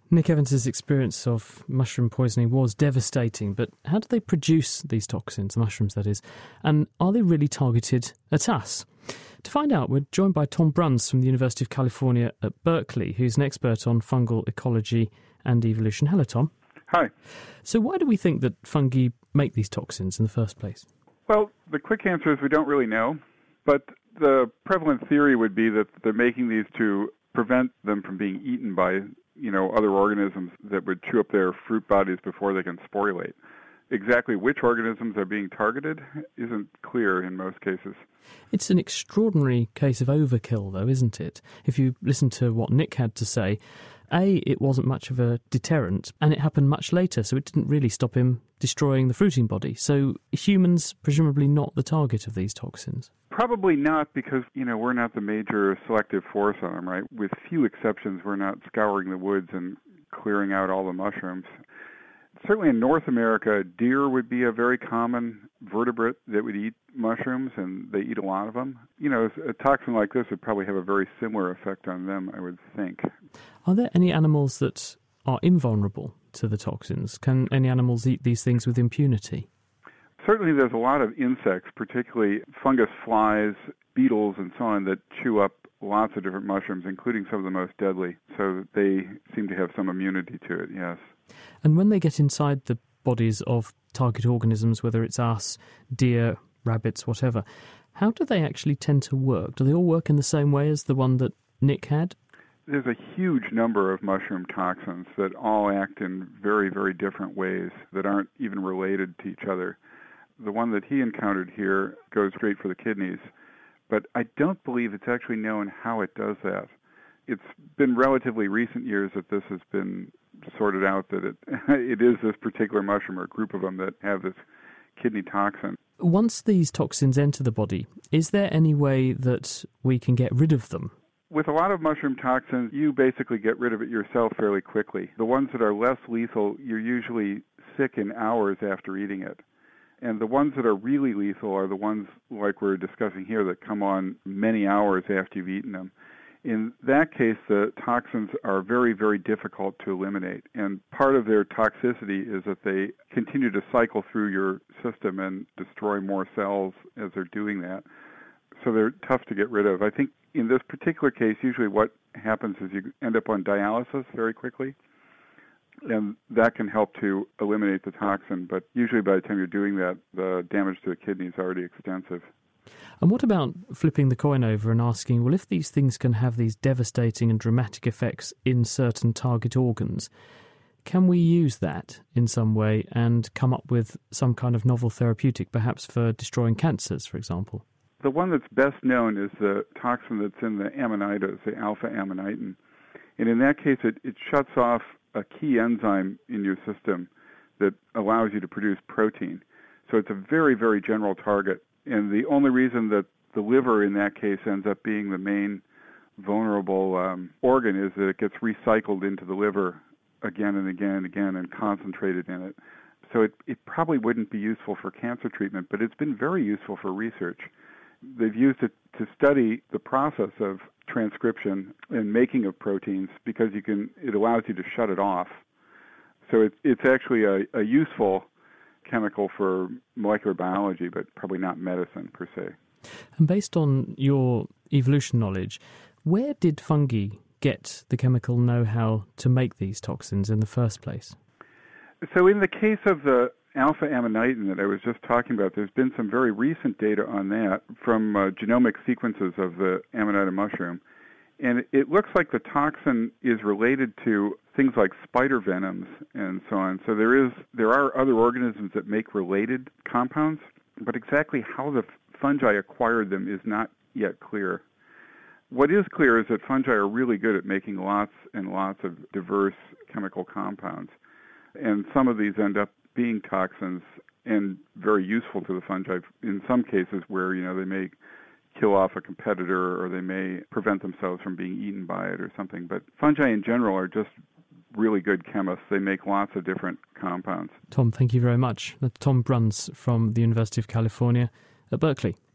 Nick Evans's experience of mushroom poisoning was devastating, but how do they produce these toxins, the mushrooms that is, and are they really targeted at us? To find out, we're joined by Tom Bruns from the University of California at Berkeley, who's an expert on fungal ecology and evolution. Hello, Tom. Hi. So why do we think that fungi make these toxins in the first place? Well, the quick answer is we don't really know, but the prevalent theory would be that they're making these to prevent them from being eaten by other organisms that would chew up their fruit bodies before they can sporulate. Exactly which organisms are being targeted isn't clear in most cases. It's an extraordinary case of overkill, though, isn't it? If you listen to what Nick had to say, it wasn't much of a deterrent, and it happened much later, so it didn't really stop him destroying the fruiting body. So humans, presumably not the target of these toxins. Probably not, because, we're not the major selective force on them, right? With few exceptions, we're not scouring the woods and clearing out all the mushrooms. Certainly in North America, deer would be a very common vertebrate that would eat mushrooms, and they eat a lot of them. A toxin like this would probably have a very similar effect on them, I would think. Are there any animals that are invulnerable to the toxins? Can any animals eat these things with impunity? Certainly there's a lot of insects, particularly fungus flies, beetles, and so on, that chew up lots of different mushrooms, including some of the most deadly. So they seem to have some immunity to it, yes. And when they get inside the bodies of target organisms, whether it's us, deer, rabbits, whatever, how do they actually tend to work? Do they all work in the same way as the one that Nick had? There's a huge number of mushroom toxins that all act in very, very different ways that aren't even related to each other. The one that he encountered here goes straight for the kidneys, but I don't believe it's actually known how it does that. It's been relatively recent years that this has been sorted out, that it is this particular mushroom or group of them that have this kidney toxin. Once these toxins enter the body, is there any way that we can get rid of them? With a lot of mushroom toxins, you basically get rid of it yourself fairly quickly. The ones that are less lethal, you're usually sick in hours after eating it. And the ones that are really lethal are the ones like we're discussing here that come on many hours after you've eaten them. In that case, the toxins are very, very difficult to eliminate. And part of their toxicity is that they continue to cycle through your system and destroy more cells as they're doing that. So they're tough to get rid of. I think in this particular case, usually what happens is you end up on dialysis very quickly. And that can help to eliminate the toxin. But usually by the time you're doing that, the damage to the kidney is already extensive. And what about flipping the coin over and asking, well, if these things can have these devastating and dramatic effects in certain target organs, can we use that in some way and come up with some kind of novel therapeutic, perhaps for destroying cancers, for example? The one that's best known is the toxin that's in the amanitas, the alpha-amanitin. And in that case, it shuts off a key enzyme in your system that allows you to produce protein. So it's a very, very general target. And the only reason that the liver in that case ends up being the main vulnerable organ is that it gets recycled into the liver again and again and again and concentrated in it. So it probably wouldn't be useful for cancer treatment, but it's been very useful for research. They've used it to study the process of transcription and making of proteins because it allows you to shut it off. So it's actually a useful chemical for molecular biology, but probably not medicine per se. And based on your evolution knowledge, where did fungi get the chemical know-how to make these toxins in the first place? So in the case of the alpha-amanitin that I was just talking about, there's been some very recent data on that from genomic sequences of the Amanita mushroom. And it looks like the toxin is related to things like spider venoms and so on. So there are other organisms that make related compounds, but exactly how the fungi acquired them is not yet clear. What is clear is that fungi are really good at making lots and lots of diverse chemical compounds. And some of these end up being toxins and very useful to the fungi in some cases where, they may kill off a competitor or they may prevent themselves from being eaten by it or something. But fungi in general are just really good chemists. They make lots of different compounds. Tom, thank you very much. That's Tom Bruns from the University of California at Berkeley.